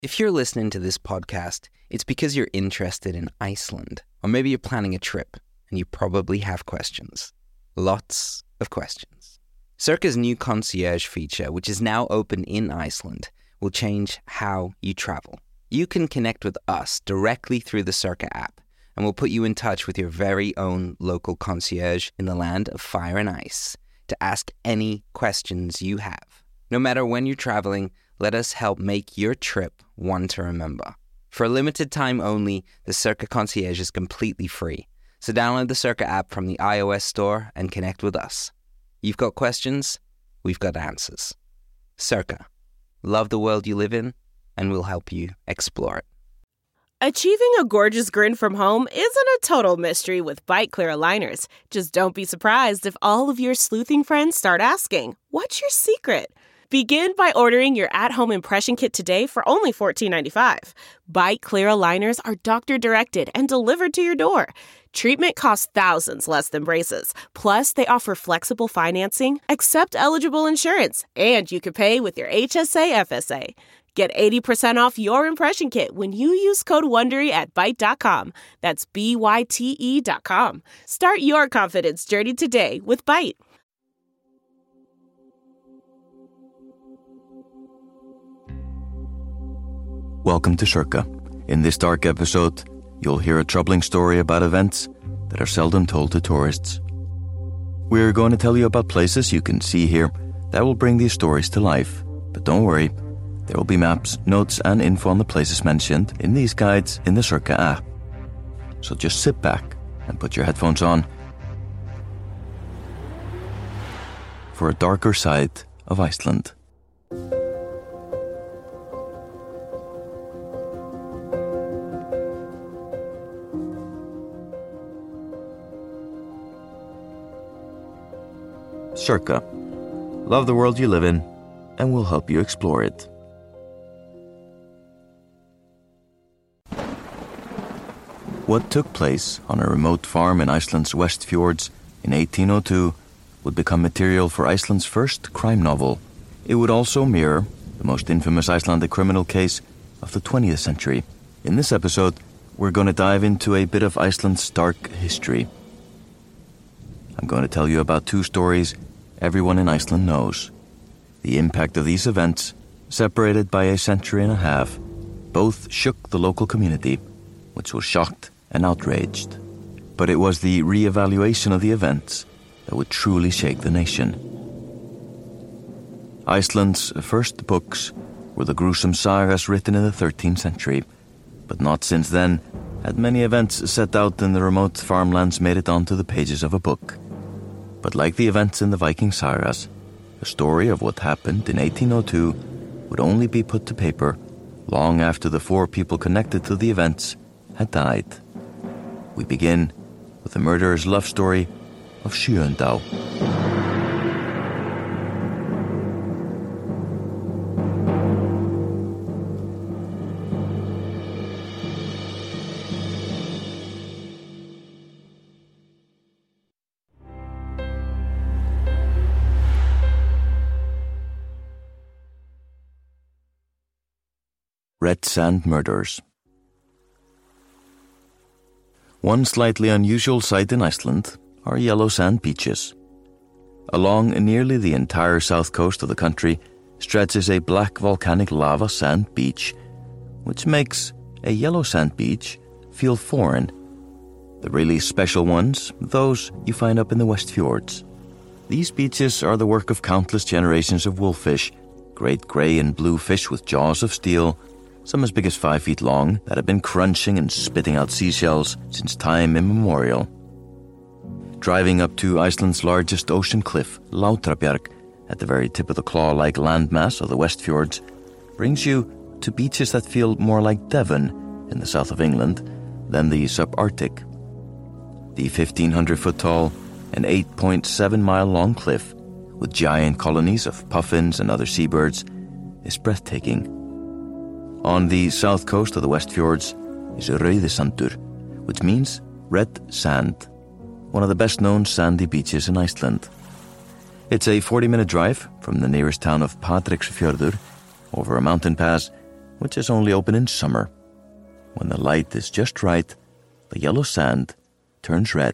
If you're listening to this podcast, it's because you're interested in Iceland, or maybe you're planning a trip and you probably have questions. Lots of questions. Circa's new concierge feature, which is now open in Iceland, will change how you travel. You can connect with us directly through the Circa app, and we'll put you in touch with your very own local concierge in the land of fire and ice to ask any questions you have. No matter when you're traveling, let us help make your trip one to remember. For a limited time only, the Circa Concierge is completely free. So download the Circa app from the iOS store and connect with us. You've got questions, we've got answers. Circa. Love the world you live in, and we'll help you explore it. Achieving a gorgeous grin from home isn't a total mystery with Byte Clear aligners. Just don't be surprised if all of your sleuthing friends start asking, "What's your secret?" Begin by ordering your at-home impression kit today for only $14.95. Byte Clear aligners are doctor-directed and delivered to your door. Treatment costs thousands less than braces. Plus, they offer flexible financing, accept eligible insurance, and you can pay with your HSA FSA. Get 80% off your impression kit when you use code WONDERY at Byte.com. That's BYTE.com. Start your confidence journey today with Byte. Welcome to Circa. In this dark episode, you'll hear a troubling story about events that are seldom told to tourists. We're going to tell you about places you can see here that will bring these stories to life. But don't worry, there will be maps, notes, and info on the places mentioned in these guides in the Circa app. So just sit back and put your headphones on for a darker side of Iceland. Circa. Love the world you live in, and we'll help you explore it. What took place on a remote farm in Iceland's West Fjords in 1802 would become material for Iceland's first crime novel. It would also mirror the most infamous Icelandic criminal case of the 20th century. In this episode, we're going to dive into a bit of Iceland's dark history. I'm going to tell you about two stories everyone in Iceland knows. The impact of these events, separated by a century and a half, both shook the local community, which was shocked and outraged. But it was the re-evaluation of the events that would truly shake the nation. Iceland's first books were the gruesome sagas written in the 13th century, but not since then had many events set out in the remote farmlands made it onto the pages of a book. But like the events in the Viking sagas, the story of what happened in 1802 would only be put to paper long after the four people connected to the events had died. We begin with the murderer's love story of Sjöundá. Red Sand Murders. One slightly unusual sight in Iceland are yellow sand beaches. Along nearly the entire south coast of the country stretches a black volcanic lava sand beach, which makes a yellow sand beach feel foreign. The really special ones, those you find up in the West Fjords. These beaches are the work of countless generations of wolffish, great grey and blue fish with jaws of steel, some as big as 5 feet long, that have been crunching and spitting out seashells since time immemorial. Driving up to Iceland's largest ocean cliff, Látrabjarg, at the very tip of the claw-like landmass of the West Fjords, brings you to beaches that feel more like Devon in the south of England than the subarctic. The 1,500-foot-tall and 8.7-mile-long cliff, with giant colonies of puffins and other seabirds, is breathtaking. On the south coast of the West Fjords is Rauðisandur, which means red sand, one of the best-known sandy beaches in Iceland. It's a 40-minute drive from the nearest town of Patreksfjörður over a mountain pass which is only open in summer. When the light is just right, the yellow sand turns red.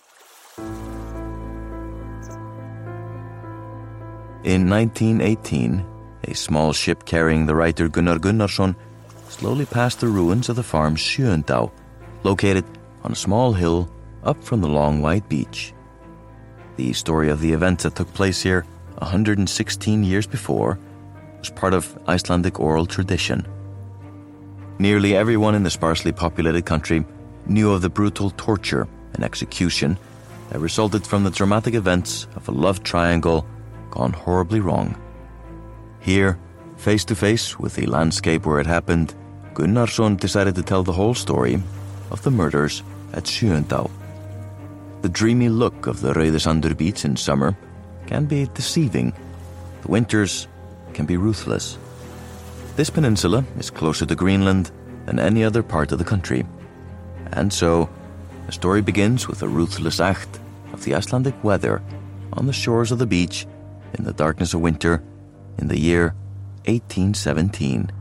In 1918, a small ship carrying the writer Gunnar Gunnarsson slowly passed the ruins of the farm Sjöndá, located on a small hill up from the long white beach. The story of the events that took place here 116 years before was part of Icelandic oral tradition. Nearly everyone in the sparsely populated country knew of the brutal torture and execution that resulted from the dramatic events of a love triangle gone horribly wrong. Here, face to face with the landscape where it happened, Gunnarsson decided to tell the whole story of the murders at Sjöndá. The dreamy look of the Rauðisandur beach in summer can be deceiving. The winters can be ruthless. This peninsula is closer to Greenland than any other part of the country. And so, the story begins with a ruthless act of the Icelandic weather on the shores of the beach in the darkness of winter in the year 1817.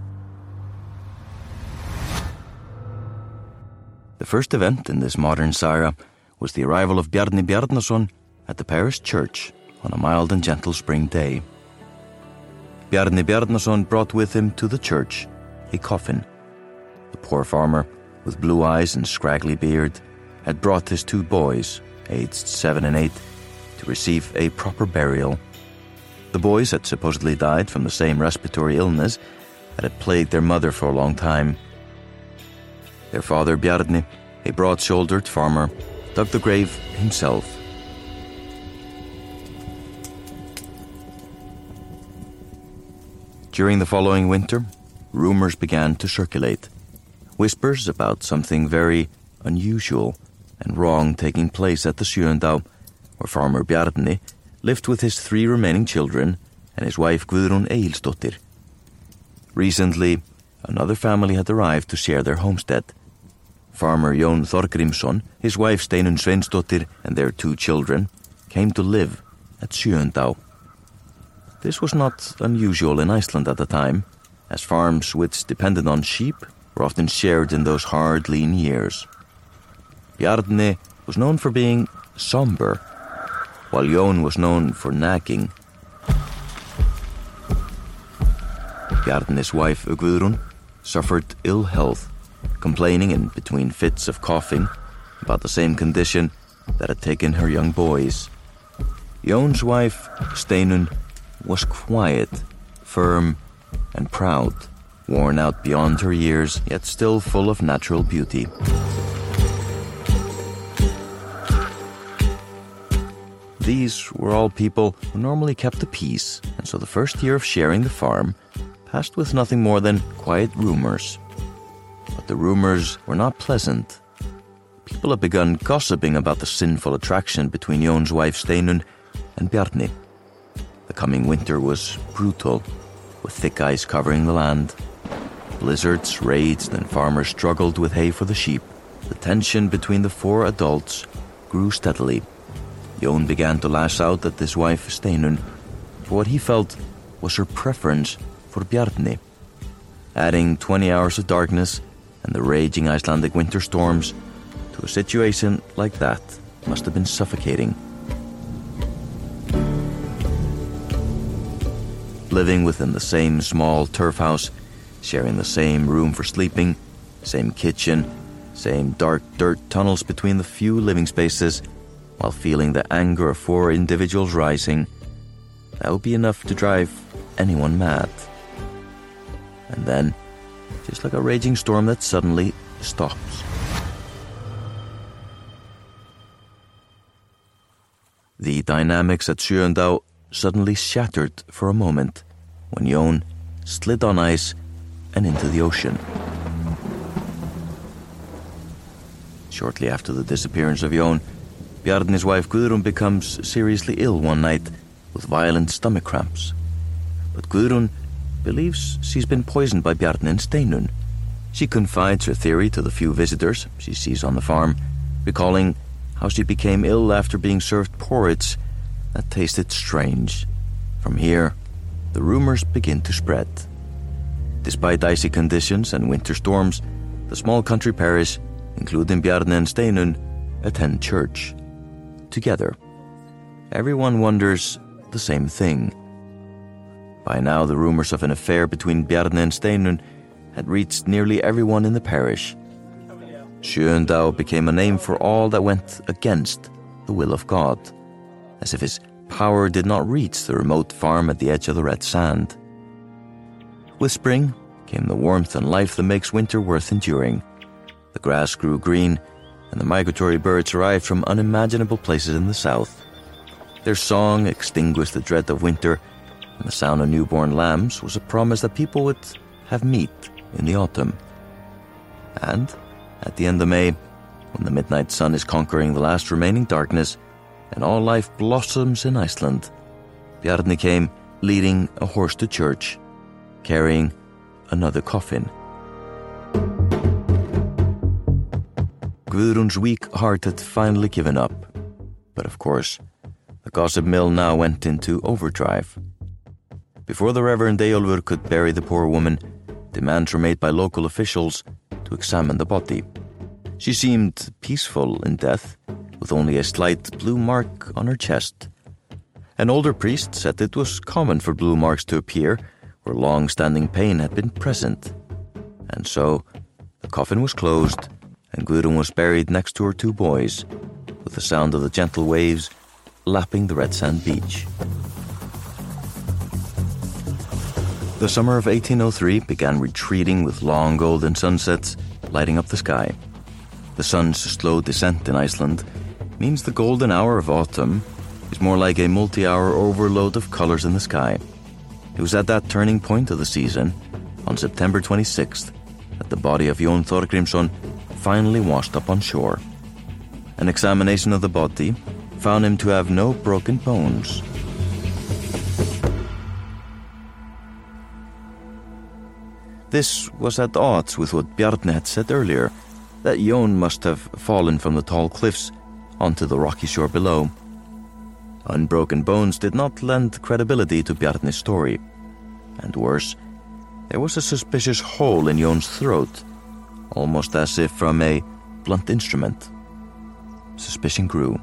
The first event in this modern saga was the arrival of Bjarni Bjarnason at the parish church on a mild and gentle spring day. Bjarni Bjarnason brought with him to the church a coffin. The poor farmer, with blue eyes and scraggly beard, had brought his 2 boys, aged 7 and 8, to receive a proper burial. The boys had supposedly died from the same respiratory illness that had plagued their mother for a long time. Their father, Bjarni, a broad-shouldered farmer, dug the grave himself. During the following winter, rumors began to circulate. Whispers about something very unusual and wrong taking place at the Sjöndá, where farmer Bjarni lived with his 3 remaining children and his wife Guðrún Egilsdóttir. Recently, another family had arrived to share their homestead. Farmer Jón Þorgrímsson, his wife Steinunn Sveinsdóttir, and their 2 children came to live at Sjöndá. This was not unusual in Iceland at the time, as farms which depended on sheep were often shared in those hard, lean years. Bjarni was known for being somber, while Jón was known for nagging. Bjarni's wife Guðrún suffered ill health, complaining in between fits of coughing about the same condition that had taken her young boys. Jón's wife, Steinunn, was quiet, firm, and proud, worn out beyond her years, yet still full of natural beauty. These were all people who normally kept the peace, and so the first year of sharing the farm passed with nothing more than quiet rumors. But the rumors were not pleasant. People had begun gossiping about the sinful attraction between Jón's wife Steinunn and Bjarni. The coming winter was brutal, with thick ice covering the land. Blizzards raged and farmers struggled with hay for the sheep. The tension between the 4 adults grew steadily. Jón began to lash out at his wife Steinunn for what he felt was her preference for Bjarni. Adding 20 hours of darkness and the raging Icelandic winter storms to a situation like that must have been suffocating. Living within the same small turf house, sharing the same room for sleeping, same kitchen, same dark dirt tunnels between the few living spaces, while feeling the anger of 4 individuals rising, that would be enough to drive anyone mad. And then, just like a raging storm that suddenly stops. The dynamics at Sjöndá suddenly shattered for a moment when Jón slid on ice and into the ocean. Shortly after the disappearance of Jón, Bjarni's wife Guðrún becomes seriously ill one night with violent stomach cramps. But Guðrún believes she's been poisoned by Bjarni and Steinunn. She confides her theory to the few visitors she sees on the farm, recalling how she became ill after being served porridge that tasted strange. From here, the rumors begin to spread. Despite icy conditions and winter storms, the small country parish, including Bjarni and Steinunn, attend church. Together. Everyone wonders the same thing. By now, the rumors of an affair between Bjarni and Steinunn had reached nearly everyone in the parish. Sjöundá became a name for all that went against the will of God, as if his power did not reach the remote farm at the edge of the red sand. With spring came the warmth and life that makes winter worth enduring. The grass grew green, and the migratory birds arrived from unimaginable places in the south. Their song extinguished the dread of winter, and the sound of newborn lambs was a promise that people would have meat in the autumn. And at the end of May, when the midnight sun is conquering the last remaining darkness and all life blossoms in Iceland, Bjarni came leading a horse to church, carrying another coffin. Guðrún's weak heart had finally given up. But of course, the gossip mill now went into overdrive. Before the Reverend Eyjólfur could bury the poor woman, demands were made by local officials to examine the body. She seemed peaceful in death, with only a slight blue mark on her chest. An older priest said it was common for blue marks to appear where long-standing pain had been present. And so, the coffin was closed, and Guðrún was buried next to her two boys, with the sound of the gentle waves lapping the red sand beach. The summer of 1803 began retreating with long golden sunsets lighting up the sky. The sun's slow descent in Iceland means the golden hour of autumn is more like a multi-hour overload of colors in the sky. It was at that turning point of the season, on September 26th, that the body of Jón Þorgrímsson finally washed up on shore. An examination of the body found him to have no broken bones. This was at odds with what Bjarni had said earlier, that Jón must have fallen from the tall cliffs onto the rocky shore below. Unbroken bones did not lend credibility to Bjarni's story. And worse, there was a suspicious hole in Jón's throat, almost as if from a blunt instrument. Suspicion grew.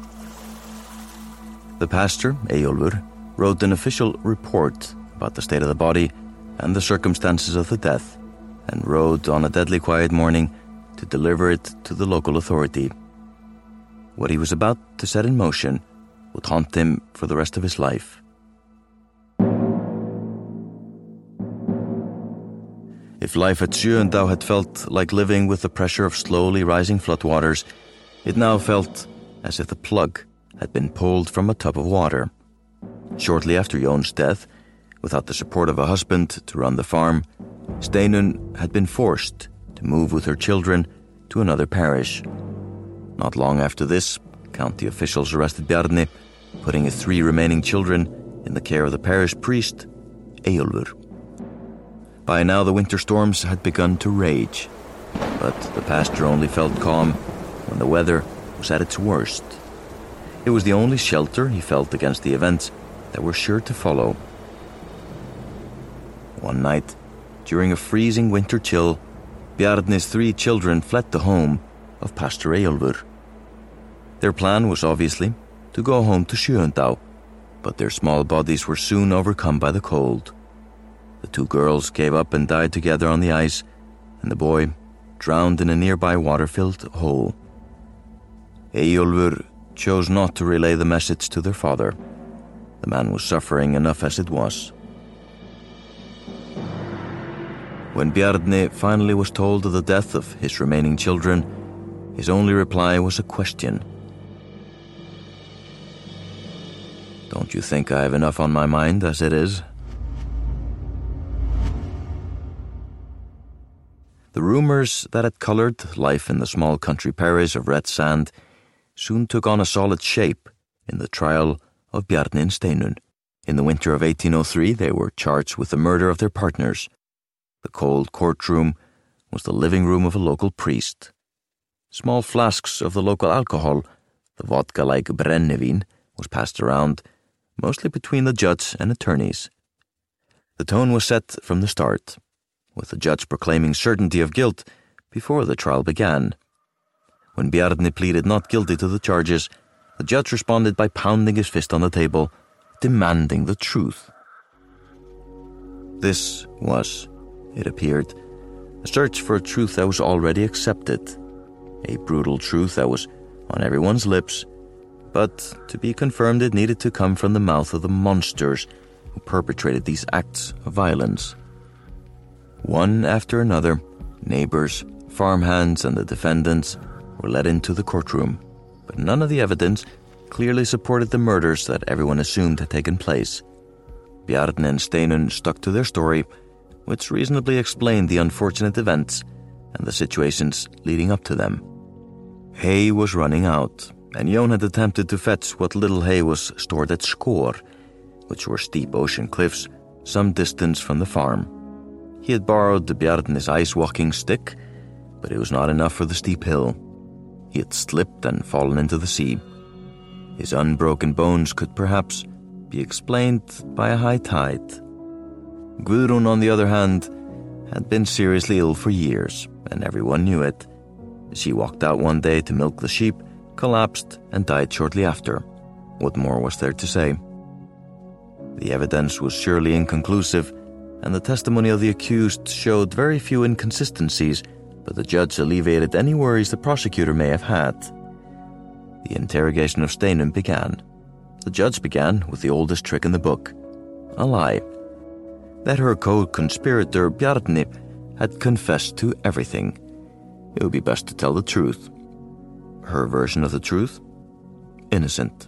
The pastor, Eyjólfur, wrote an official report about the state of the body and the circumstances of the death, and rode on a deadly quiet morning to deliver it to the local authority. What he was about to set in motion would haunt him for the rest of his life. If life at Sjöundá had felt like living with the pressure of slowly rising floodwaters, it now felt as if the plug had been pulled from a tub of water. Shortly after Jón's death, without the support of a husband to run the farm, Steinunn had been forced to move with her children to another parish. Not long after this, county officials arrested Bjarni, putting his 3 remaining children in the care of the parish priest, Eyjólfur. By now the winter storms had begun to rage, but the pastor only felt calm when the weather was at its worst. It was the only shelter he felt against the events that were sure to follow. One night, during a freezing winter chill, Bjarni's 3 children fled the home of Pastor Eyjólfur. Their plan was obviously to go home to Sjöundá, but their small bodies were soon overcome by the cold. The 2 girls gave up and died together on the ice, and the boy drowned in a nearby water-filled hole. Eyjólfur chose not to relay the message to their father. The man was suffering enough as it was. When Bjarni finally was told of the death of his remaining children, his only reply was a question. Don't you think I have enough on my mind as it is? The rumors that had colored life in the small country parish of Red Sand soon took on a solid shape in the trial of Bjarni and Steinunn. In the winter of 1803, they were charged with the murder of their partners. The cold courtroom was the living room of a local priest. Small flasks of the local alcohol, the vodka-like brennivin, was passed around, mostly between the judge and attorneys. The tone was set from the start. with the judge proclaiming certainty of guilt before the trial began. When Bjarni pleaded not guilty to the charges, the judge responded by pounding his fist on the table, demanding the truth. This was, it appeared, a search for a truth that was already accepted, a brutal truth that was on everyone's lips, but to be confirmed it needed to come from the mouth of the monsters who perpetrated these acts of violence. One after another, neighbors, farmhands, and the defendants were led into the courtroom, but none of the evidence clearly supported the murders that everyone assumed had taken place. Bjarni and Steinunn stuck to their story, which reasonably explained the unfortunate events and the situations leading up to them. Hay was running out, and Jón had attempted to fetch what little hay was stored at Skor, which were steep ocean cliffs some distance from the farm. He had borrowed Bjarni's ice-walking stick, but it was not enough for the steep hill. He had slipped and fallen into the sea. His unbroken bones could perhaps be explained by a high tide. Guðrún, on the other hand, had been seriously ill for years, and everyone knew it. She walked out one day to milk the sheep, collapsed, and died shortly after. What more was there to say? The evidence was surely inconclusive, and the testimony of the accused showed very few inconsistencies, but the judge alleviated any worries the prosecutor may have had. The interrogation of Steinunn began. The judge began with the oldest trick in the book, a lie. That her co-conspirator Bjarni had confessed to everything. It would be best to tell the truth. Her version of the truth? Innocent.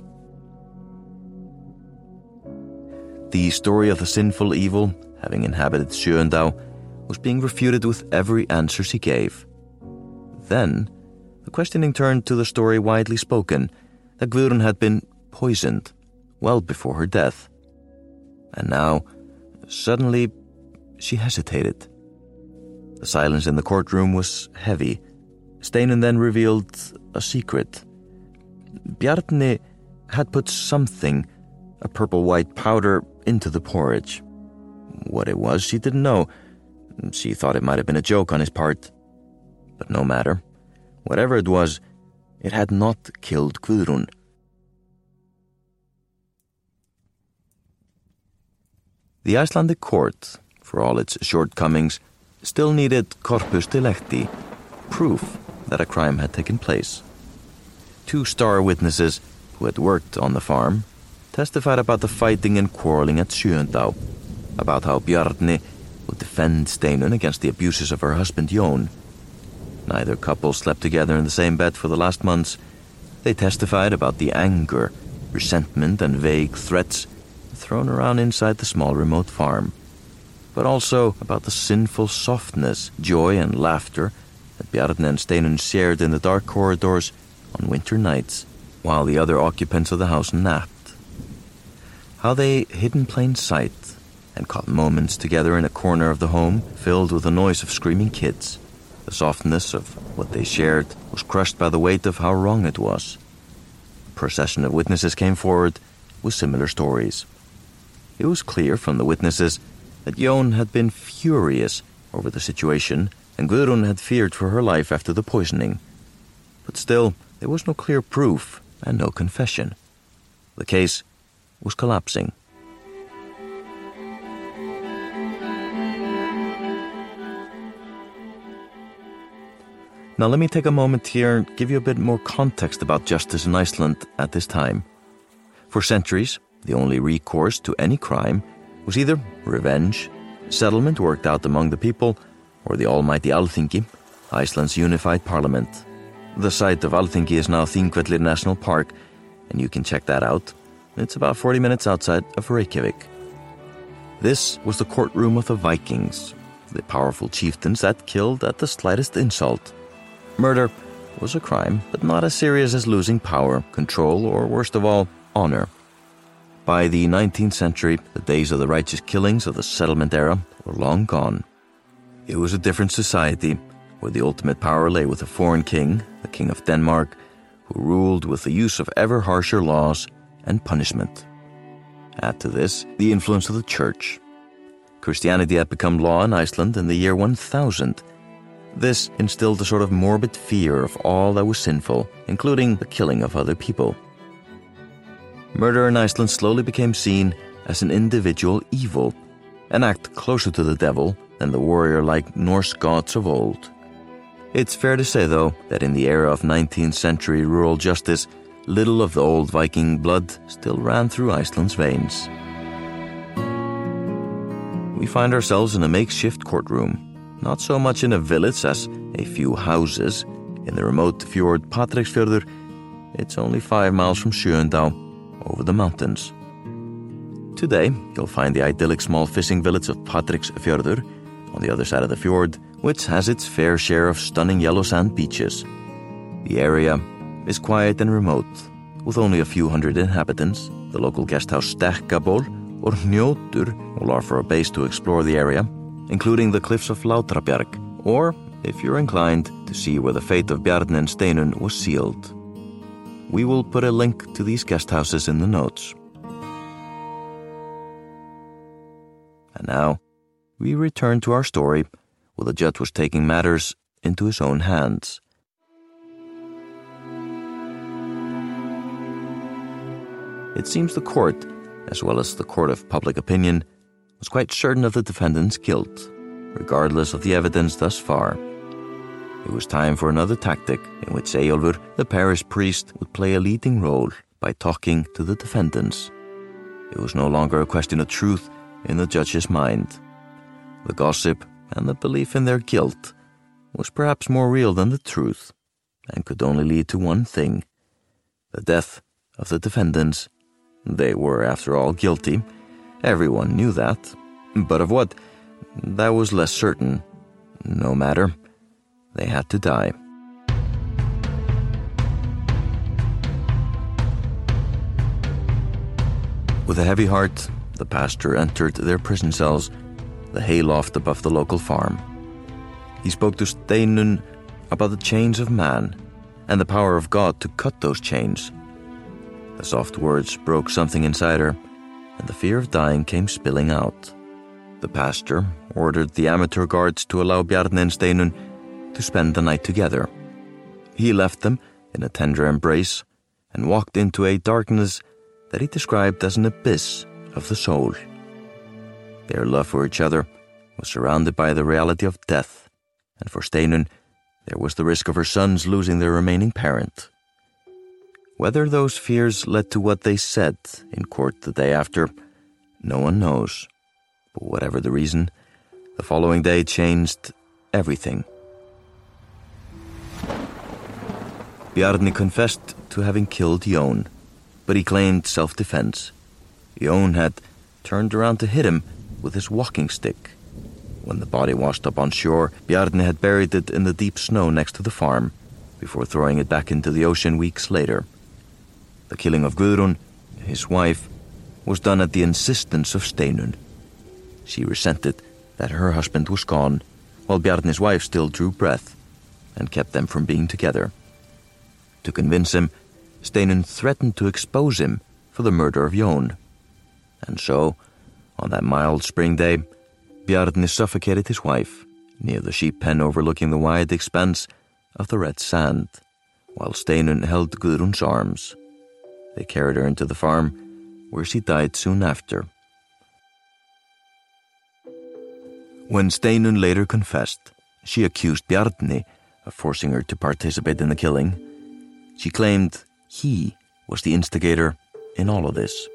The story of the sinful evil, having inhabited Sjöundá, was being refuted with every answer she gave. Then, the questioning turned to the story widely spoken, that Guðrún had been poisoned well before her death. And now, suddenly, she hesitated. The silence in the courtroom was heavy. Steinunn then revealed a secret. Bjarni had put something, a purple-white powder, into the porridge. What it was, she didn't know. She thought it might have been a joke on his part. But no matter. Whatever it was, it had not killed Guðrún. The Icelandic court, for all its shortcomings, still needed corpus delicti, proof that a crime had taken place. 2 star witnesses who had worked on the farm testified about the fighting and quarreling at Sjöundá, about how Bjarni would defend Steinunn against the abuses of her husband Jón. Neither couple slept together in the same bed for the last months. They testified about the anger, resentment, and vague threats thrown around inside the small remote farm, but also about the sinful softness, joy, and laughter that Bjarni and Steinunn shared in the dark corridors on winter nights while the other occupants of the house napped. How they hid in plain sight and caught moments together in a corner of the home filled with the noise of screaming kids. The softness of what they shared was crushed by the weight of how wrong it was. A procession of witnesses came forward with similar stories. It was clear from the witnesses that Jón had been furious over the situation and Guðrún had feared for her life after the poisoning. But still, there was no clear proof and no confession. The case was collapsing. Now let me take a moment here and give you a bit more context about justice in Iceland at this time. For centuries, the only recourse to any crime was either revenge, settlement worked out among the people, or the almighty Alþingi, Iceland's unified parliament. The site of Alþingi is now Þingvellir National Park, and you can check that out. It's about 40 minutes outside of Reykjavik. This was the courtroom of the Vikings, the powerful chieftains that killed at the slightest insult. Murder was a crime, but not as serious as losing power, control, or worst of all, honor. By the 19th century, the days of the righteous killings of the settlement era were long gone. It was a different society, where the ultimate power lay with a foreign king, the King of Denmark, who ruled with the use of ever harsher laws and punishment. Add to this the influence of the church. Christianity had become law in Iceland in the year 1000. This instilled a sort of morbid fear of all that was sinful, including the killing of other people. Murder in Iceland slowly became seen as an individual evil, an act closer to the devil than the warrior-like Norse gods of old. It's fair to say, though, that in the era of 19th century rural justice, little of the old Viking blood still ran through Iceland's veins. We find ourselves in a makeshift courtroom, not so much in a village as a few houses. In the remote fjord Patreksfjörður, it's only 5 miles from Sjöundá, over the mountains. Today, you'll find the idyllic small fishing village of Patreksfjörður on the other side of the fjord, which has its fair share of stunning yellow sand beaches. The area is quiet and remote, with only a few hundred inhabitants. The local guest house Stekkaból or Hnjótur will offer a base to explore the area, including the cliffs of Látrabjarg, or, if you're inclined, to see where the fate of Bjarni and Steinunn was sealed. We will put a link to these guest houses in the notes. And now, we return to our story, where the judge was taking matters into his own hands. It seems the court, as well as the court of public opinion, was quite certain of the defendant's guilt, regardless of the evidence thus far. It was time for another tactic in which Eyjólfur, the parish priest, would play a leading role by talking to the defendants. It was no longer a question of truth in the judge's mind. The gossip and the belief in their guilt was perhaps more real than the truth, and could only lead to one thing: the death of the defendants. They were, after all, guilty. Everyone knew that. But of what? That was less certain. No matter. They had to die. With a heavy heart, the pastor entered their prison cells, the hayloft above the local farm. He spoke to Steinunn about the chains of man and the power of God to cut those chains. The soft words broke something inside her, and the fear of dying came spilling out. The pastor ordered the amateur guards to allow Bjarni and Steinunn to spend the night together. He left them in a tender embrace and walked into a darkness that he described as an abyss of the soul. Their love for each other was surrounded by the reality of death, and for Steinunn, there was the risk of her sons losing their remaining parent. Whether those fears led to what they said in court the day after, no one knows. But whatever the reason, the following day changed everything. Bjarni confessed to having killed Jón, but he claimed self-defense. Jón had turned around to hit him with his walking stick. When the body washed up on shore, Bjarni had buried it in the deep snow next to the farm, before throwing it back into the ocean weeks later. The killing of Guðrún, his wife, was done at the insistence of Steinunn. She resented that her husband was gone, while Bjarni's wife still drew breath, and kept them from being together. To convince him, Steinunn threatened to expose him for the murder of Jón. And so, on that mild spring day, Bjarni suffocated his wife near the sheep pen overlooking the wide expanse of the red sand, while Steinunn held Guðrún's arms. They carried her into the farm, where she died soon after. When Steinunn later confessed, she accused Bjarni of forcing her to participate in the killing. She claimed he was the instigator in all of this.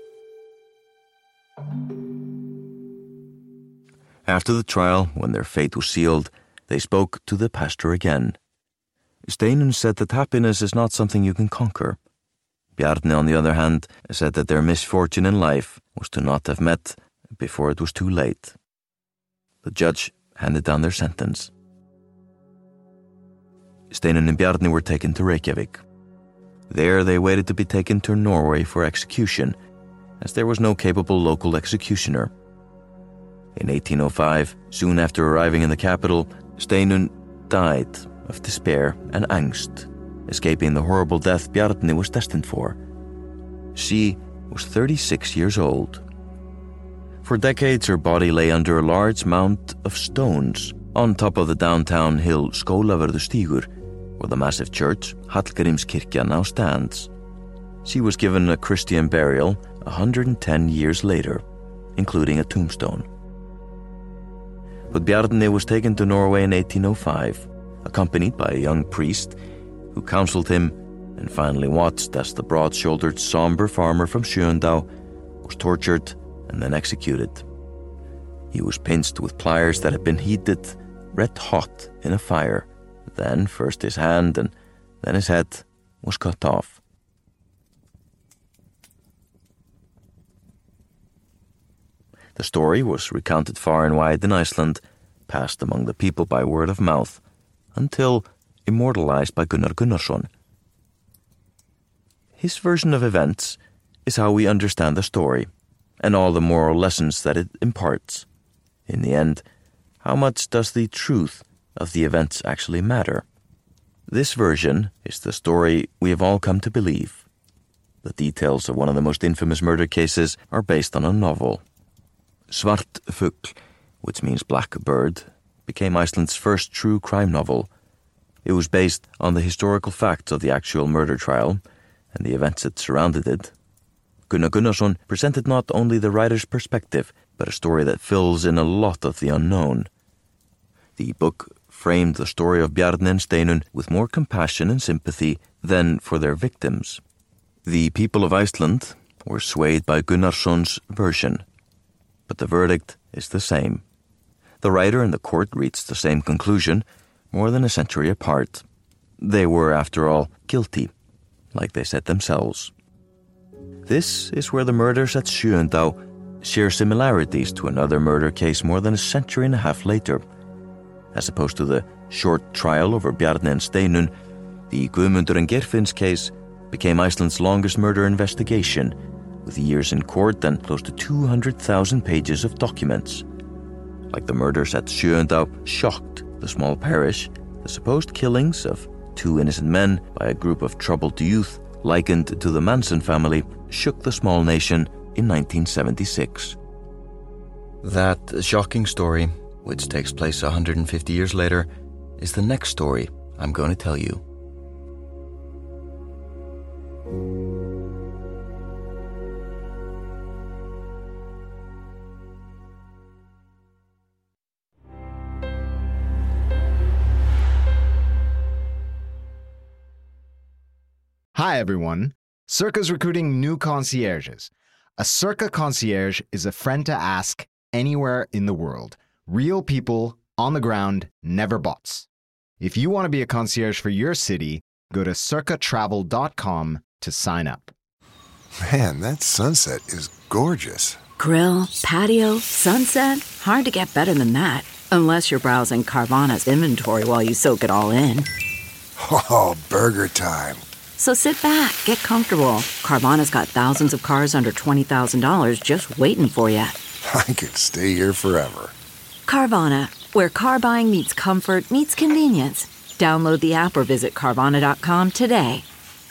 After the trial, when their fate was sealed, they spoke to the pastor again. Steinunn said that happiness is not something you can conquer. Bjarni, on the other hand, said that their misfortune in life was to not have met before it was too late. The judge handed down their sentence. Steinunn and Bjarni were taken to Reykjavik. There they waited to be taken to Norway for execution, as there was no capable local executioner. In 1805, soon after arriving in the capital, Steinunn died of despair and angst, escaping the horrible death Bjarni was destined for. She was 36 years old. For decades, her body lay under a large mound of stones on top of the downtown hill Skólavörðustígur, where the massive church, Hallgrímskirkja, now stands. She was given a Christian burial 110 years later, including a tombstone. But Bjarni was taken to Norway in 1805, accompanied by a young priest who counseled him and finally watched as the broad-shouldered, somber farmer from Sjöndá was tortured and then executed. He was pinched with pliers that had been heated red hot in a fire. Then first his hand and then his head was cut off. The story was recounted far and wide in Iceland, passed among the people by word of mouth, until immortalized by Gunnar Gunnarsson. His version of events is how we understand the story, and all the moral lessons that it imparts. In the end, how much does the truth of the events actually matter? This version is the story we have all come to believe. The details of one of the most infamous murder cases are based on a novel. Svartfugl, which means black bird, became Iceland's first true crime novel. It was based on the historical facts of the actual murder trial and the events that surrounded it. Gunnar Gunnarsson presented not only the writer's perspective, but a story that fills in a lot of the unknown. The book framed the story of Bjarni and Steinunn with more compassion and sympathy than for their victims. The people of Iceland were swayed by Gunnarsson's version, but the verdict is the same. The writer and the court reached the same conclusion more than a century apart. They were, after all, guilty, like they said themselves. This is where the murders at Sjöndá share similarities to another murder case more than a century and a half later. As opposed to the short trial over Bjarni and Steinunn, the Guðmundur and Geirfinns case became Iceland's longest murder investigation, with years in court and close to 200,000 pages of documents. Like the murders at Sjöndá shocked the small parish, the supposed killings of 2 innocent men by a group of troubled youth likened to the Manson family shook the small nation in 1976. That shocking story, which takes place 150 years later, is the next story I'm going to tell you. Hi everyone, Circa's recruiting new concierges. A Circa concierge is a friend to ask anywhere in the world. Real people, on the ground, never bots. If you want to be a concierge for your city, go to circatravel.com to sign up. Man, that sunset is gorgeous. Grill, patio, sunset. Hard to get better than that. Unless you're browsing Carvana's inventory while you soak it all in. Oh, burger time. So sit back, get comfortable. Carvana's got thousands of cars under $20,000 just waiting for you. I could stay here forever. Carvana, where car buying meets comfort meets convenience. Download the app or visit Carvana.com today.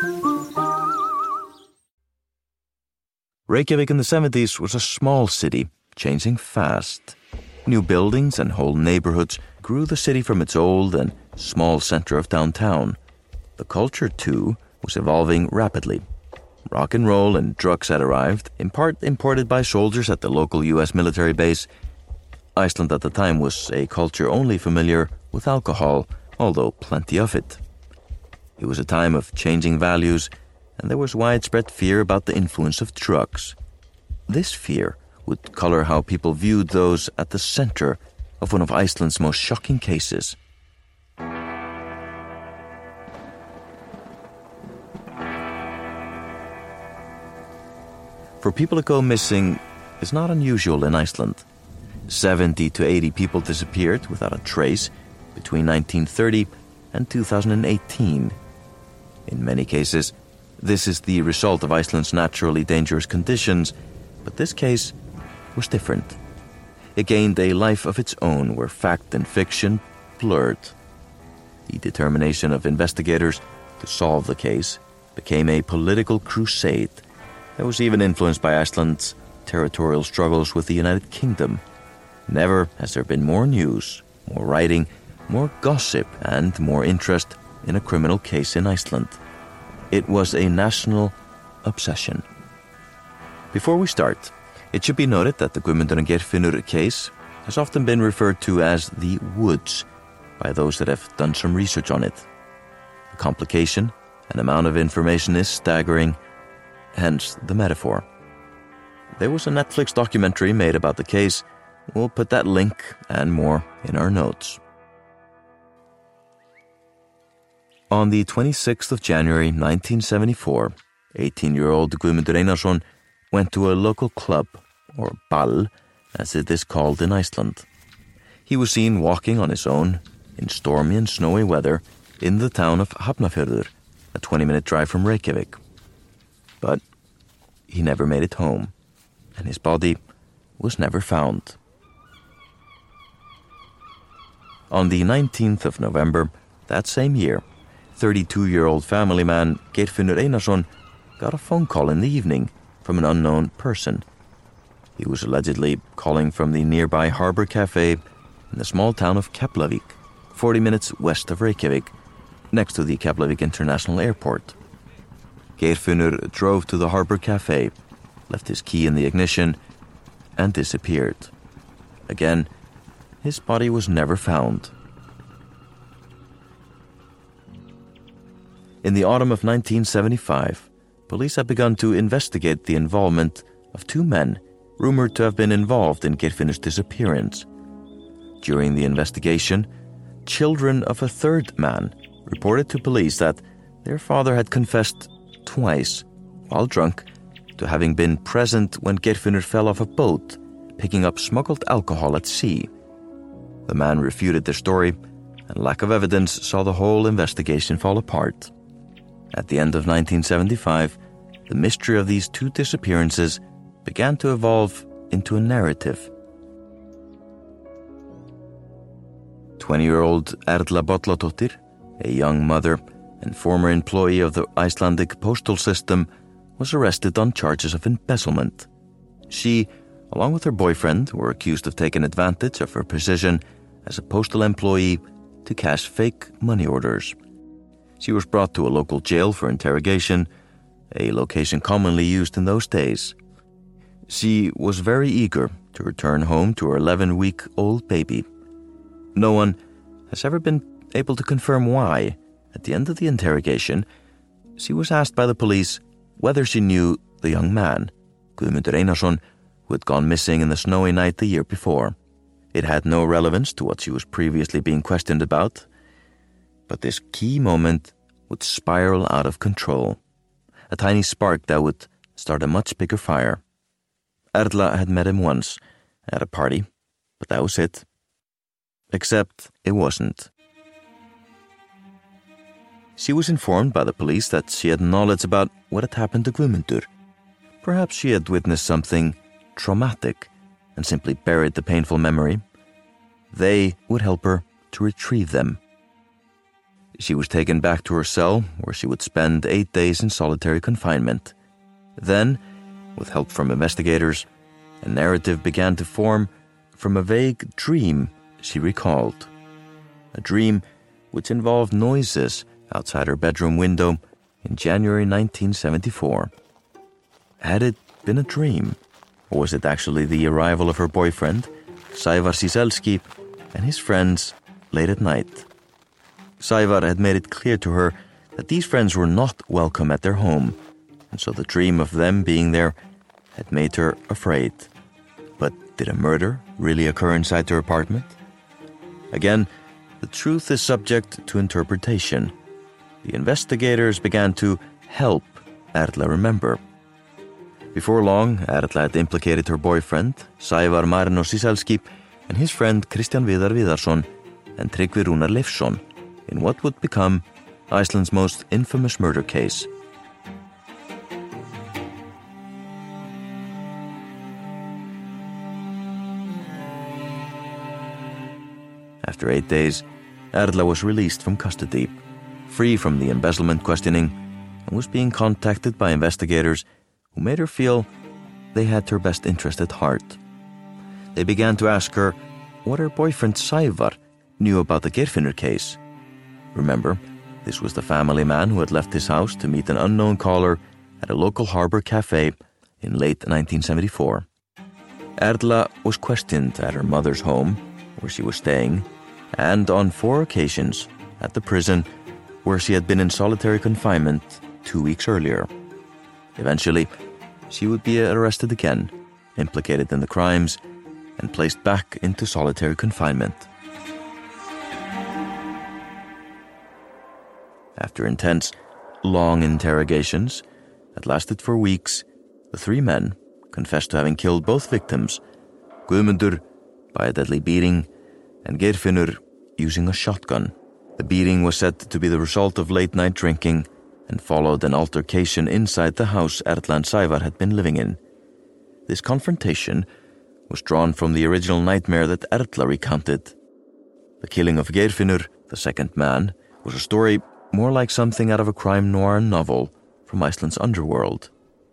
Reykjavik in the 70s was a small city, changing fast. New buildings and whole neighborhoods grew the city from its old and small center of downtown. The culture, too, was evolving rapidly. Rock and roll and drugs had arrived, in part imported by soldiers at the local U.S. military base. Iceland at the time was a culture only familiar with alcohol, although plenty of it. It was a time of changing values, and there was widespread fear about the influence of drugs. This fear would color how people viewed those at the center of one of Iceland's most shocking cases. For people to go missing is not unusual in Iceland. 70 to 80 people disappeared without a trace between 1930 and 2018. In many cases, this is the result of Iceland's naturally dangerous conditions, but this case was different. It gained a life of its own where fact and fiction blurred. The determination of investigators to solve the case became a political crusade that was even influenced by Iceland's territorial struggles with the United Kingdom. Never has there been more news, more writing, more gossip, and more interest in a criminal case in Iceland. It was a national obsession. Before we start, it should be noted that the Guðmundur and Geirfinnur case has often been referred to as the Woods by those that have done some research on it. The complication and amount of information is staggering, hence the metaphor. There was a Netflix documentary made about the case. We'll put that link and more in our notes. On the 26th of January 1974, 18-year-old Guðmundur Einarsson went to a local club, or ball, as it is called in Iceland. He was seen walking on his own, in stormy and snowy weather, in the town of Hafnarfjörður, a 20-minute drive from Reykjavik. But he never made it home, and his body was never found. On the 19th of November, that same year, 32-year-old family man Geirfinnur Einarsson got a phone call in the evening from an unknown person. He was allegedly calling from the nearby Harbor Cafe in the small town of Keflavik, 40 minutes west of Reykjavik, next to the Keflavik International Airport. Geirfinnur drove to the Harbor Cafe, left his key in the ignition, and disappeared. Again, his body was never found. In the autumn of 1975, police had begun to investigate the involvement of two men rumored to have been involved in Geirfinnur's disappearance. During the investigation, children of a third man reported to police that their father had confessed twice, while drunk, to having been present when Geirfinnur fell off a boat, picking up smuggled alcohol at sea. The man refuted their story, and lack of evidence saw the whole investigation fall apart. At the end of 1975, the mystery of these two disappearances began to evolve into a narrative. 20-year-old Erla Bolladóttir, a young mother and former employee of the Icelandic postal system, was arrested on charges of embezzlement. She, along with her boyfriend, were accused of taking advantage of her position as a postal employee to cash fake money orders. She was brought to a local jail for interrogation, a location commonly used in those days. She was very eager to return home to her 11-week-old baby. No one has ever been able to confirm why. At the end of the interrogation, she was asked by the police whether she knew the young man, Guðmundur Einarsson, who had gone missing in the snowy night the year before. It had no relevance to what she was previously being questioned about, but this key moment would spiral out of control. A tiny spark that would start a much bigger fire. Erla had met him once at a party, but that was it. Except it wasn't. She was informed by the police that she had knowledge about what had happened to Guðmundur. Perhaps she had witnessed something traumatic and simply buried the painful memory. They would help her to retrieve them. She was taken back to her cell, where she would spend 8 days in solitary confinement. Then, with help from investigators, a narrative began to form from a vague dream she recalled. A dream which involved noises outside her bedroom window in January 1974. Had it been a dream, or was it actually the arrival of her boyfriend, Sævar Ciesielski, and his friends late at night? Sævar had made it clear to her that these friends were not welcome at their home, and so the dream of them being there had made her afraid. But did a murder really occur inside her apartment? Again, the truth is subject to interpretation. The investigators began to help Erla remember. Before long, Erla had implicated her boyfriend, Sævar Marino Ciesielski, and his friend Kristján Viðar Viðarsson and Tryggvi Rúnar Leifsson in what would become Iceland's most infamous murder case. After 8 days, Erla was released from custody, free from the embezzlement questioning, and was being contacted by investigators who made her feel they had her best interest at heart. They began to ask her what her boyfriend Sævar knew about the Geirfinnur case. Remember, this was the family man who had left his house to meet an unknown caller at a local harbor cafe in late 1974. Erla was questioned at her mother's home, where she was staying, and on 4 occasions at the prison where she had been in solitary confinement 2 weeks earlier. Eventually, she would be arrested again, implicated in the crimes, and placed back into solitary confinement. After intense, long interrogations that lasted for weeks, the 3 men confessed to having killed both victims, Guðmundur by a deadly beating and Geirfinnur using a shotgun. The beating was said to be the result of late-night drinking and followed an altercation inside the house Erla and Sævar had been living in. This confrontation was drawn from the original nightmare that Erla recounted. The killing of Geirfinnur, the second man, was a story more like something out of a crime noir novel from Iceland's underworld.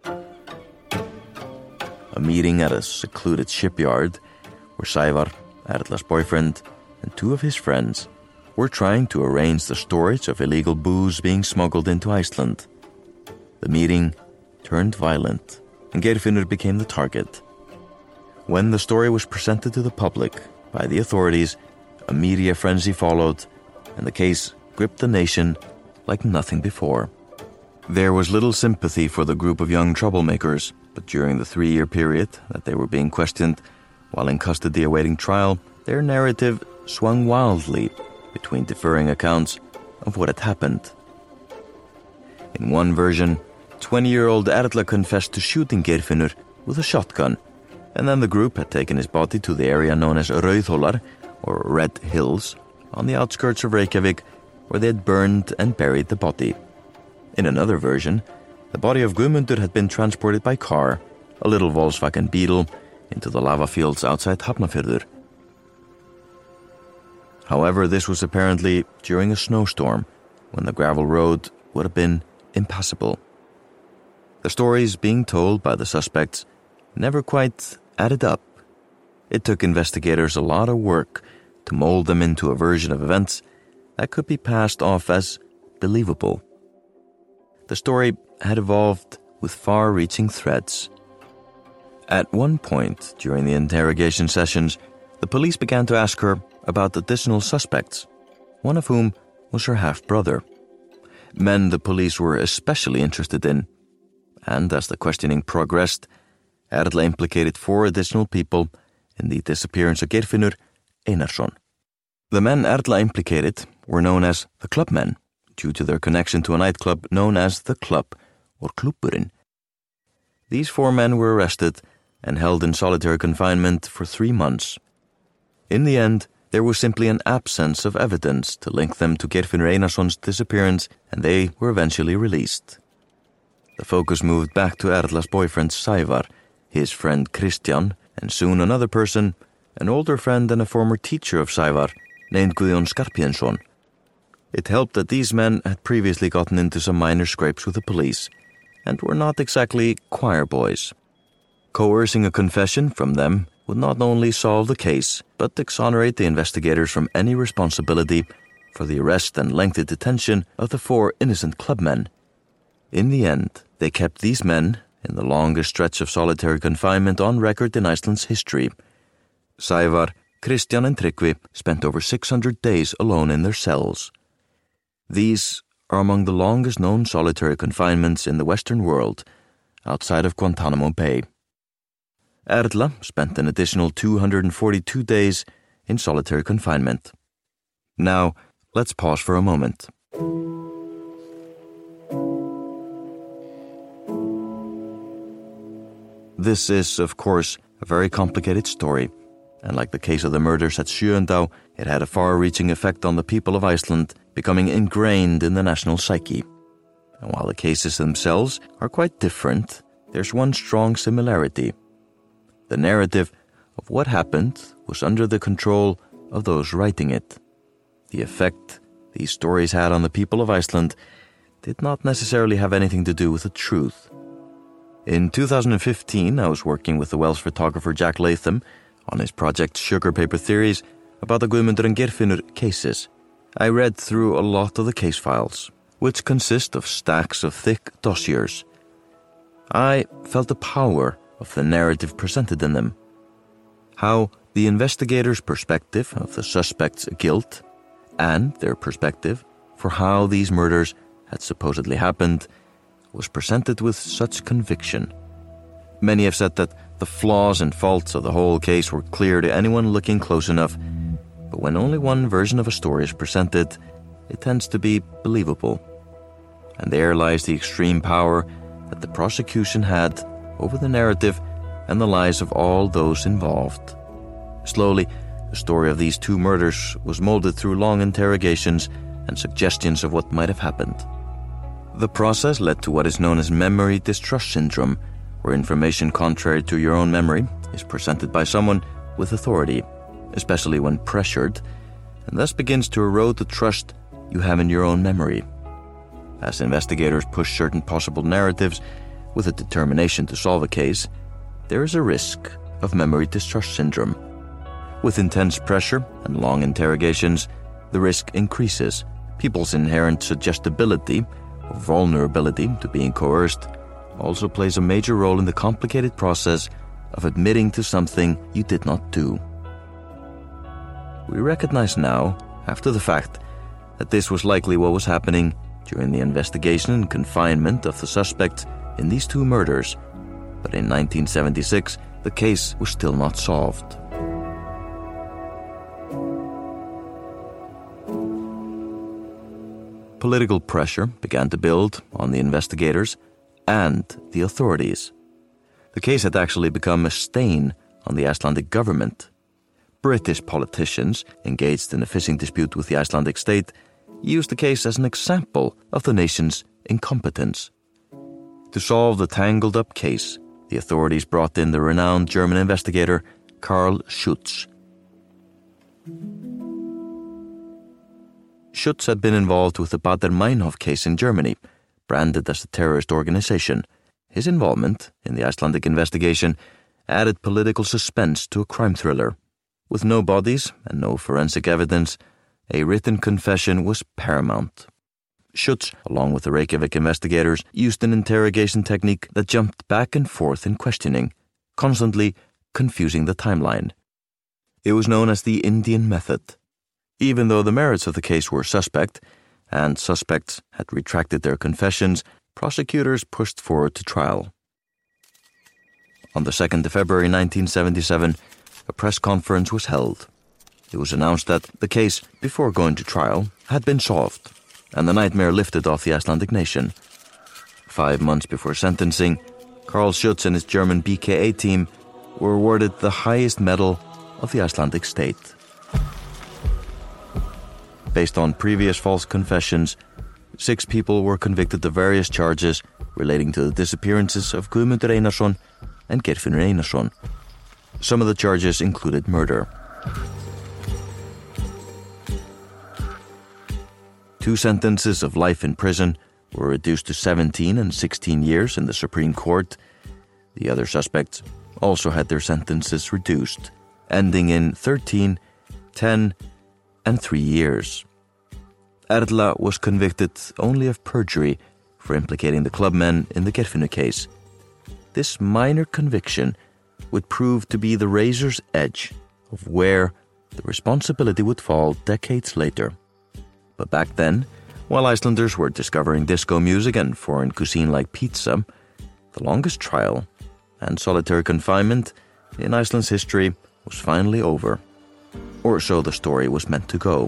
A meeting at a secluded shipyard where Sævar, Erla's boyfriend, and 2 of his friends were trying to arrange the storage of illegal booze being smuggled into Iceland. The meeting turned violent, and Geirfinnur became the target. When the story was presented to the public by the authorities, a media frenzy followed, and the case gripped the nation like nothing before. There was little sympathy for the group of young troublemakers, but during the 3-year period that they were being questioned, while in custody awaiting trial, their narrative swung wildly between differing accounts of what had happened. In one version, 20-year-old Erla confessed to shooting Geirfinnur with a shotgun, and then the group had taken his body to the area known as Rauðhólar, or Red Hills, on the outskirts of Reykjavik, where they had burned and buried the body. In another version, the body of Guðmundur had been transported by car, a little Volkswagen Beetle, into the lava fields outside Hafnarfjörður. However, this was apparently during a snowstorm, when the gravel road would have been impassable. The stories being told by the suspects never quite added up. It took investigators a lot of work to mold them into a version of events that could be passed off as believable. The story had evolved with far-reaching threads. At one point during the interrogation sessions, the police began to ask her about additional suspects, one of whom was her half-brother. Men the police were especially interested in, and as the questioning progressed, Erla implicated 4 additional people in the disappearance of Geirfinnur Einarsson. The men Erla implicated were known as the Clubmen, due to their connection to a nightclub known as the Club, or Klúbburinn. These 4 men were arrested and held in solitary confinement for 3 months. In the end, there was simply an absence of evidence to link them to Geirfinnur Einarsson's disappearance, and they were eventually released. The focus moved back to Erla's boyfriend Sævar, his friend Kristján, and soon another person, an older friend and a former teacher of Sævar, named Guðjón Skarphéðinsson. It helped that these men had previously gotten into some minor scrapes with the police, and were not exactly choir boys. Coercing a confession from them would not only solve the case, but exonerate the investigators from any responsibility for the arrest and lengthy detention of the 4 innocent clubmen. In the end, they kept these men in the longest stretch of solitary confinement on record in Iceland's history. Sævar, Kristján and Tryggvi spent over 600 days alone in their cells. These are among the longest known solitary confinements in the Western world, outside of Guantanamo Bay. Erla spent an additional 242 days in solitary confinement. Now, let's pause for a moment. This is, of course, a very complicated story, and like the case of the murders at Sjöundá, it had a far-reaching effect on the people of Iceland, becoming ingrained in the national psyche. And while the cases themselves are quite different, there's one strong similarity. The narrative of what happened was under the control of those writing it. The effect these stories had on the people of Iceland did not necessarily have anything to do with the truth. In 2015, I was working with the Welsh photographer Jack Latham on his project Sugar Paper Theories about the Guðmundur and Geirfinnur cases. I read through a lot of the case files, which consist of stacks of thick dossiers. I felt the power of the narrative presented in them. How the investigators' perspective of the suspect's guilt and their perspective for how these murders had supposedly happened was presented with such conviction. Many have said that the flaws and faults of the whole case were clear to anyone looking close enough, but when only one version of a story is presented, it tends to be believable. And there lies the extreme power that the prosecution had over the narrative and the lives of all those involved. Slowly, the story of these two murders was molded through long interrogations and suggestions of what might have happened. The process led to what is known as memory distrust syndrome, where information contrary to your own memory is presented by someone with authority, especially when pressured, and thus begins to erode the trust you have in your own memory. As investigators push certain possible narratives with a determination to solve a case, there is a risk of memory distrust syndrome. With intense pressure and long interrogations, the risk increases. People's inherent suggestibility or vulnerability to being coerced also plays a major role in the complicated process of admitting to something you did not do. We recognize now, after the fact, that this was likely what was happening during the investigation and confinement of the suspects in these two murders, but in 1976, the case was still not solved. Political pressure began to build on the investigators and the authorities. The case had actually become a stain on the Icelandic government. British politicians engaged in a fishing dispute with the Icelandic state used the case as an example of the nation's incompetence. To solve the tangled-up case, the authorities brought in the renowned German investigator Karl Schütz. Schütz had been involved with the Baader-Meinhof case in Germany, branded as a terrorist organization. His involvement in the Icelandic investigation added political suspense to a crime thriller. With no bodies and no forensic evidence, a written confession was paramount. Schütz, along with the Reykjavik investigators, used an interrogation technique that jumped back and forth in questioning, constantly confusing the timeline. It was known as the Indian method. Even though the merits of the case were suspect, and suspects had retracted their confessions, prosecutors pushed forward to trial. On the 2nd of February 1977, a press conference was held. It was announced that the case, before going to trial, had been solved, and the nightmare lifted off the Icelandic nation. 5 months before sentencing, Karl Schütz and his German BKA team were awarded the highest medal of the Icelandic state. Based on previous false confessions, 6 people were convicted of various charges relating to the disappearances of Guðmundur Einarsson and Geirfinnur Einarsson. Some of the charges included murder. 2 sentences of life in prison were reduced to 17 and 16 years in the Supreme Court. The other suspects also had their sentences reduced, ending in 13, 10, and 3 years. Erla was convicted only of perjury for implicating the clubmen in the Geirfinnur case. This minor conviction would prove to be the razor's edge of where the responsibility would fall decades later. But back then, while Icelanders were discovering disco music and foreign cuisine like pizza, the longest trial and solitary confinement in Iceland's history was finally over. Or so the story was meant to go.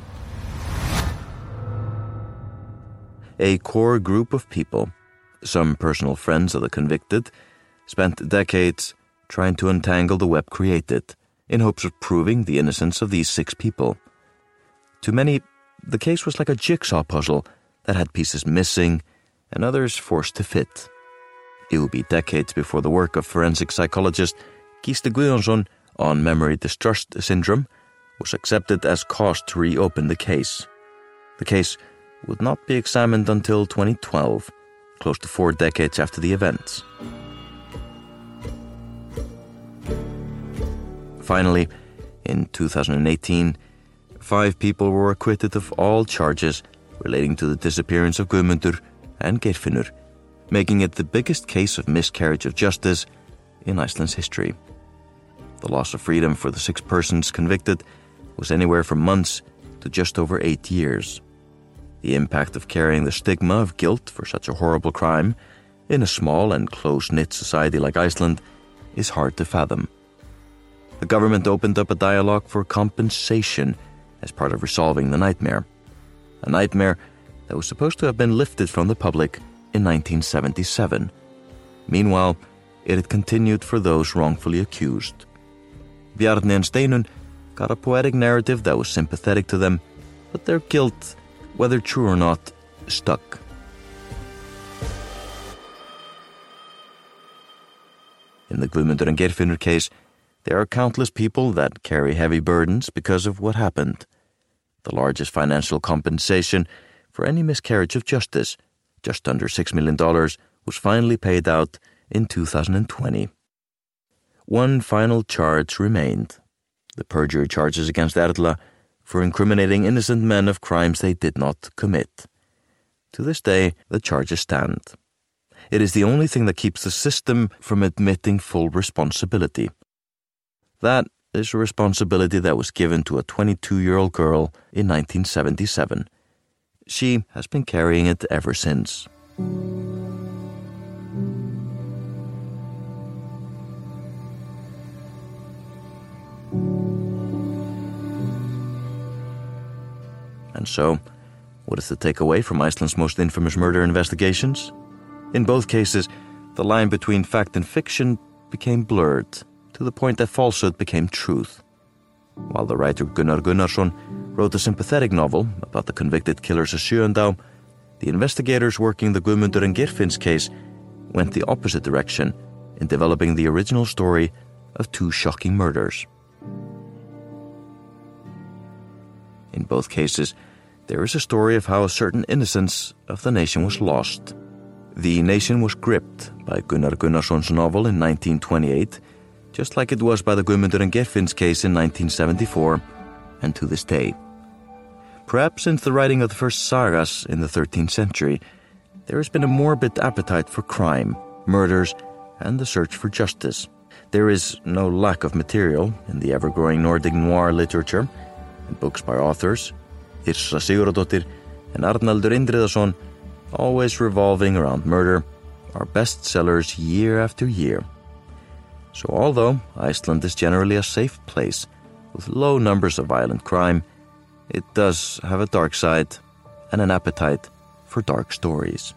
A core group of people, some personal friends of the convicted, spent decades trying to untangle the web created in hopes of proving the innocence of these 6 people. To many, the case was like a jigsaw puzzle that had pieces missing and others forced to fit. It would be decades before the work of forensic psychologist Gísli Guðjónsson on memory distrust syndrome was accepted as cause to reopen the case. The case would not be examined until 2012, close to 4 decades after the events. Finally, in 2018, 5 people were acquitted of all charges relating to the disappearance of Guðmundur and Geirfinnur, making it the biggest case of miscarriage of justice in Iceland's history. The loss of freedom for the 6 persons convicted was anywhere from months to just over 8 years. The impact of carrying the stigma of guilt for such a horrible crime in a small and close-knit society like Iceland is hard to fathom. The government opened up a dialogue for compensation as part of resolving the nightmare. A nightmare that was supposed to have been lifted from the public in 1977. Meanwhile, it had continued for those wrongfully accused. Bjarni and Steinunn got a poetic narrative that was sympathetic to them, but their guilt, whether true or not, stuck. In the Guðmundur and Geirfinnur case, there are countless people that carry heavy burdens because of what happened. The largest financial compensation for any miscarriage of justice, just under $6 million, was finally paid out in 2020. One final charge remained: the perjury charges against Erla for incriminating innocent men of crimes they did not commit. To this day, the charges stand. It is the only thing that keeps the system from admitting full responsibility. That is a responsibility that was given to a 22-year-old girl in 1977. She has been carrying it ever since. And so, what is the takeaway from Iceland's most infamous murder investigations? In both cases, the line between fact and fiction became blurred, to the point that falsehood became truth. While the writer Gunnar Gunnarsson wrote a sympathetic novel about the convicted killers of Sjöndá, the investigators working the Guðmundur and Geirfinns case went the opposite direction in developing the original story of 2 shocking murders. In both cases, there is a story of how a certain innocence of the nation was lost. The nation was gripped by Gunnar Gunnarsson's novel in 1928, just like it was by the Guðmundur and Geirfinns case in 1974, and to this day. Perhaps since the writing of the first sagas in the 13th century, there has been a morbid appetite for crime, murders, and the search for justice. There is no lack of material in the ever-growing Nordic noir literature, and books by authors, Yrsa Sigurðardóttir and Arnaldur Indriðason, always revolving around murder, are bestsellers year after year. So although Iceland is generally a safe place with low numbers of violent crime, it does have a dark side and an appetite for dark stories.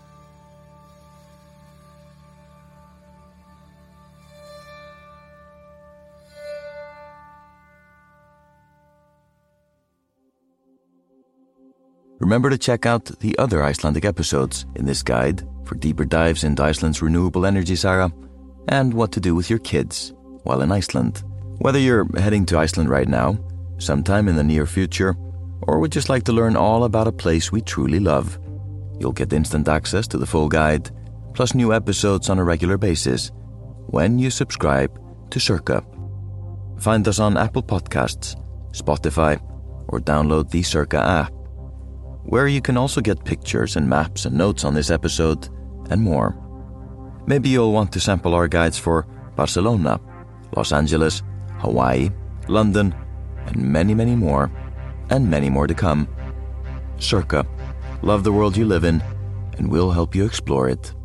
Remember to check out the other Icelandic episodes in this guide for deeper dives into Iceland's renewable energy saga and what to do with your kids while in Iceland. Whether you're heading to Iceland right now, sometime in the near future, or would just like to learn all about a place we truly love, you'll get instant access to the full guide, plus new episodes on a regular basis when you subscribe to Circa. Find us on Apple Podcasts, Spotify, or download the Circa app, where you can also get pictures and maps and notes on this episode and more. Maybe you'll want to sample our guides for Barcelona, Los Angeles, Hawaii, London, and many, many more, and many more to come. Circa, love the world you live in, and we'll help you explore it.